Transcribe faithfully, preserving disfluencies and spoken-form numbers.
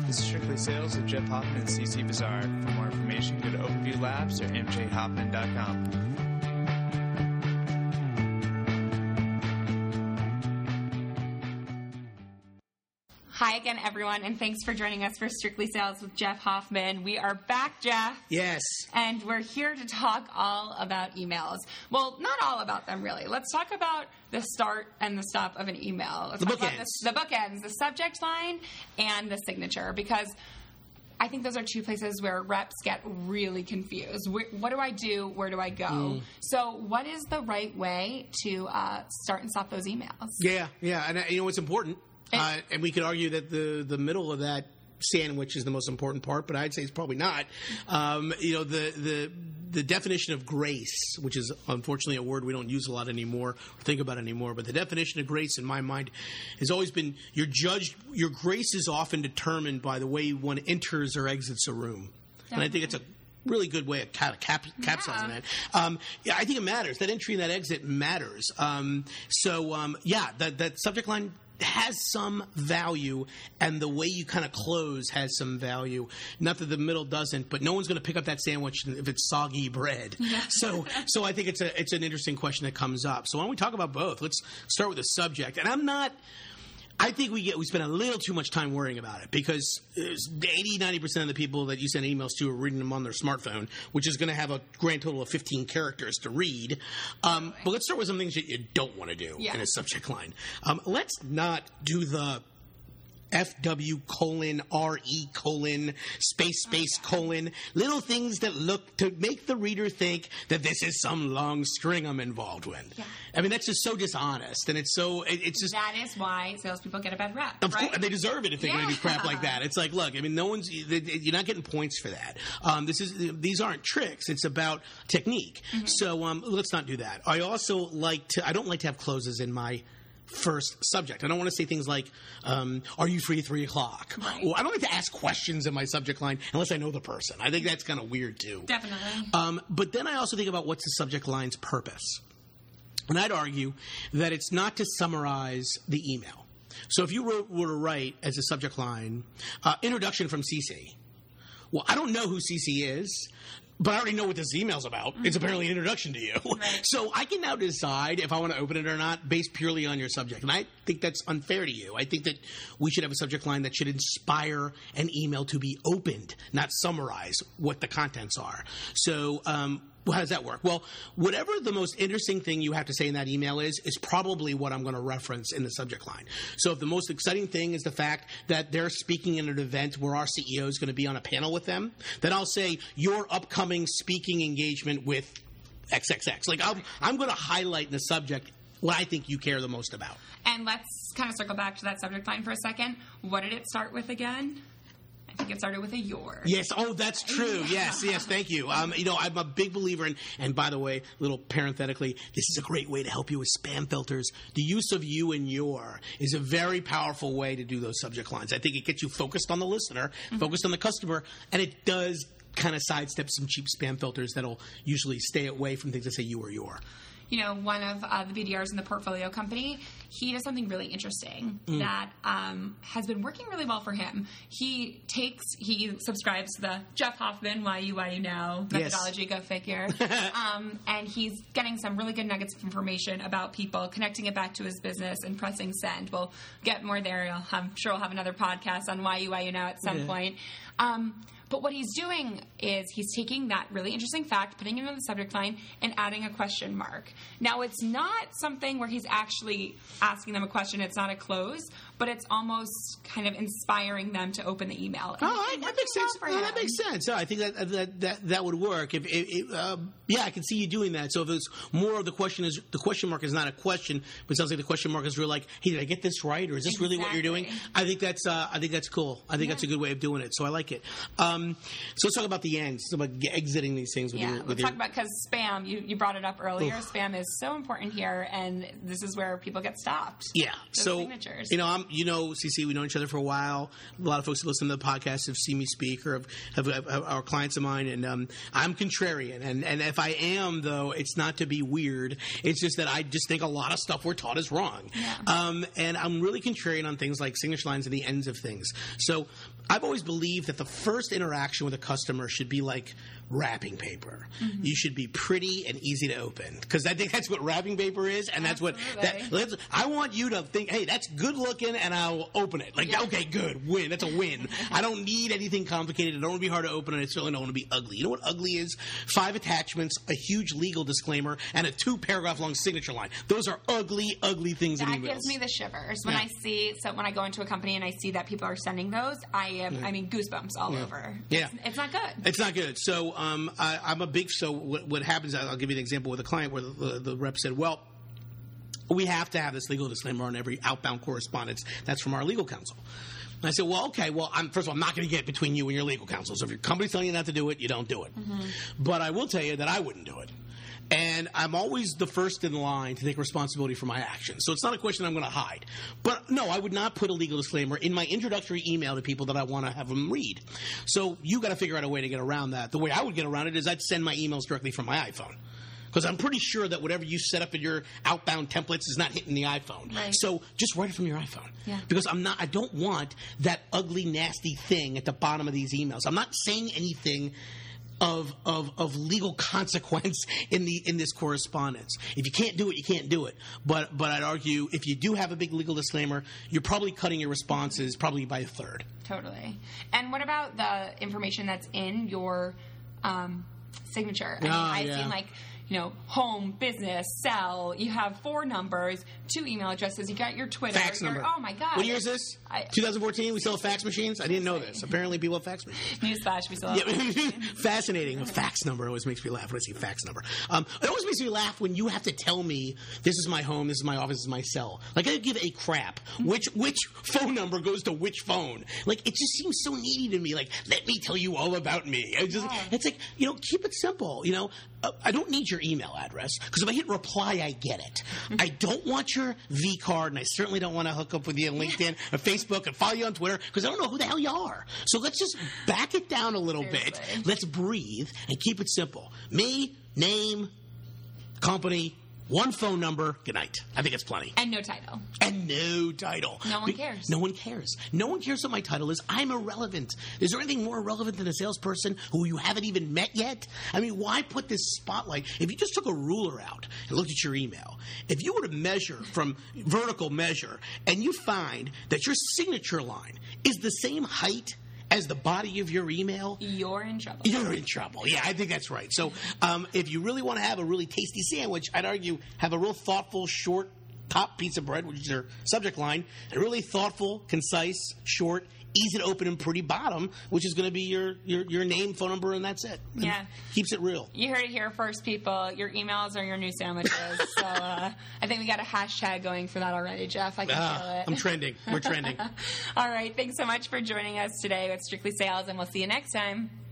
This is Strictly Sales with Jeff Hoffman and C C Bazaar. For more information, go to Openview Labs or M J Hoffman dot com. Hi again, everyone, and thanks for joining us for Strictly Sales with Jeff Hoffman. We are back, Jeff. Yes. And we're here to talk all about emails. Well, not all about them, really. Let's talk about the start and the stop of an email. Let's the talk bookends. about the, the bookends, the subject line, and the signature, because I think those are two places where reps get really confused. Where, what do I do? Where do I go? Mm. So what is the right way to uh, start and stop those emails? Yeah, yeah. And, uh, you know, it's important. Uh, and we could argue that the, the middle of that sandwich is the most important part, but I'd say it's probably not. Um, you know, the, the the definition of grace, which is unfortunately a word we don't use a lot anymore or think about anymore, but the definition of grace in my mind has always been you're judged, your grace is often determined by the way one enters or exits a room. Definitely. And I think it's a really good way of cap, cap, capsizing yeah. that. Um, yeah, I think it matters. That entry and that exit matters. Um, so, um, yeah, that, that subject line has some value, and the way you kind of close has some value. Not that the middle doesn't, but no one's going to pick up that sandwich if it's soggy bread. Yeah. So, so I think it's a it's an interesting question that comes up. So why don't we talk about both? Let's start with the subject. And I'm not. I think we get we spend a little too much time worrying about it because eighty, ninety percent of the people that you send emails to are reading them on their smartphone, which is going to have a grand total of fifteen characters to read. Um, but let's start with some things that you don't want to do yeah. in a subject line. Um, let's not do the F W colon R E colon space space colon little things that look to make the reader think that this is some long string I'm involved with. Yeah. I mean, that's just so dishonest, and it's so it, it's just that is why salespeople get a bad rap. Of right? course, and they deserve it if they're yeah. going to do crap like that. It's like, look, I mean, no one's you're not getting points for that. Um, this is these aren't tricks. It's about technique. Mm-hmm. So um, let's not do that. I also like to. I don't like to have closes in my first subject. I don't want to say things like, um, are you free at three o'clock? Right. Or I don't like to ask questions in my subject line unless I know the person. I think that's kind of weird, too. Definitely. Um, but then I also think about what's the subject line's purpose. And I'd argue that it's not to summarize the email. So if you were, were to write as a subject line, uh, introduction from C C. Well, I don't know who C C is, but I already know what this email's about. Mm-hmm. It's apparently an introduction to you. Right. So I can now decide if I want to open it or not based purely on your subject. And I think that's unfair to you. I think that we should have a subject line that should inspire an email to be opened, not summarize what the contents are. So um, well, how does that work? Well, whatever the most interesting thing you have to say in that email is, is probably what I'm going to reference in the subject line. So if the most exciting thing is the fact that they're speaking at an event where our C E O is going to be on a panel with them, then I'll say your upcoming speaking engagement with X X X. Like I'll, I'm going to highlight in the subject what I think you care the most about. And let's kind of circle back to that subject line for a second. What did it start with again? I think it started with a your. Yes. Oh, that's true. Yes. Yes. Thank you. Um, you know, I'm a big believer in, and by the way, little parenthetically, this is a great way to help you with spam filters. The use of you and your is a very powerful way to do those subject lines. I think it gets you focused on the listener, mm-hmm. focused on the customer, and it does kind of sidestep some cheap spam filters that'll usually stay away from things that say you or your. You know, one of uh, the B D Rs in the portfolio company, he does something really interesting mm. that um, has been working really well for him. He takes, he subscribes to the Jeff Hoffman, Why You, Why You Now methodology, yes. Go figure. um, and he's getting some really good nuggets of information about people, connecting it back to his business and pressing send. We'll get more there. I'll have, I'm sure we'll have another podcast on Why You, Why You Now at some yeah. point. Um, But what he's doing is he's taking that really interesting fact, putting it in the subject line, and adding a question mark. Now, it's not something where he's actually asking them a question. It's not a close, but it's almost kind of inspiring them to open the email. And, oh, and that makes sense. Well no, that makes sense. No, I think that that that, that would work. If, if uh, yeah, I can see you doing that. So if it's more of the question is the question mark is not a question, but it sounds like the question mark is real. Like, hey, did I get this right, or is this exactly. really what you're doing? I think that's uh, I think that's cool. I think yeah. that's a good way of doing it. So I like it. Um, so let's talk about the ends. Let's talk about exiting these things with yeah, your. With let's your... talk about because spam. You you brought it up earlier. Oof. Spam is so important here, and this is where people get stuck. stopped. Yeah. Those so, signatures. you know, I'm, you know, C C, we know each other for a while. A lot of folks who listen to the podcast have seen me speak or have, have, have, have our clients of mine, and um, I'm contrarian. And, and if I am, though, it's not to be weird. It's just that I just think a lot of stuff we're taught is wrong. Yeah. Um, and I'm really contrarian on things like signature lines and the ends of things. So I've always believed that the first interaction with a customer should be like wrapping paper. Mm-hmm. You should be pretty and easy to open, because I think that's what wrapping paper is, and that's Absolutely. what that. Let's, I want you to think, hey, that's good looking, and I'll open it. Like, yeah. okay, good, win. That's a win. I don't need anything complicated. I don't want to be hard to open, and I certainly don't want to be ugly. You know what ugly is? Five attachments, a huge legal disclaimer, and a two paragraph long signature line. Those are ugly, ugly things That in emails. gives me the shivers when Yeah. I see. So when I go into a company and I see that people are sending those, I am. Yeah. I mean, goosebumps all Yeah. over. Yeah. It's, it's not good. It's not good. So um, I, I'm a big. So what, what happens? I'll give you an example with a client where the, the, the rep said, "Well, we have to have this legal disclaimer on every outbound correspondence that's from our legal counsel." And I said, "Well, okay. Well, I'm, first of all, I'm not going to get between you and your legal counsel. So if your company's telling you not to do it, you don't do it. Mm-hmm. But I will tell you that I wouldn't do it." And I'm always the first in line to take responsibility for my actions. So it's not a question I'm going to hide. But no, I would not put a legal disclaimer in my introductory email to people that I want to have them read. So you got to figure out a way to get around that. The way I would get around it is I'd send my emails directly from my iPhone. Because I'm pretty sure that whatever you set up in your outbound templates is not hitting the iPhone. Right. So just write it from your iPhone. Yeah. Because I'm not, I don't want that ugly, nasty thing at the bottom of these emails. I'm not saying anything Of, of of legal consequence in the in this correspondence. If you can't do it, you can't do it. But but I'd argue if you do have a big legal disclaimer, you're probably cutting your responses probably by a third. Totally. And what about the information that's in your um, signature? I mean, Oh, I've yeah. seen like, you know, home, business, cell. You have four numbers, two email addresses. You got your Twitter. Fax your, number. Oh my God. What year is this? I- twenty fourteen. We still have fax machines. I didn't know this. Apparently, people have fax machines. Newsflash, we still have. Yeah, fascinating. A fax number always makes me laugh when I see fax number. Um, it always makes me laugh when you have to tell me this is my home, this is my office, this is my cell. Like I give a crap which which phone number goes to which phone. Like it just seems so needy to me. Like let me tell you all about me. I just, Yeah. It's like, you know, keep it simple. You know, uh, I don't need your email address because if I hit reply, I get it. I don't want your V card, and I certainly don't want to hook up with you on LinkedIn or Facebook and follow you on Twitter because I don't know who the hell you are. So let's just back it down a little bit. Seriously. Let's breathe and keep it simple. Me, name, company, one phone number, good night. I think it's plenty. And no title. And no title. No one Be- cares. No one cares. No one cares what my title is. I'm irrelevant. Is there anything more irrelevant than a salesperson who you haven't even met yet? I mean, why put this spotlight? If you just took a ruler out and looked at your email, if you were to measure from vertical measure and you find that your signature line is the same height as the body of your email, You're in trouble. you're in trouble. Yeah, I think that's right. So um, if you really want to have a really tasty sandwich, I'd argue have a real thoughtful, short top piece of bread, which is your subject line, and a really thoughtful, concise, short, easy to open and pretty bottom, which is going to be your, your, your name, phone number, and that's it. And Yeah. keeps it real. You heard it here first, people. Your emails are your new sandwiches. so uh, I think we got a hashtag going for that already, Jeff. I can Ah, feel it. I'm trending. We're trending. All right. Thanks so much for joining us today with Strictly Sales, and we'll see you next time.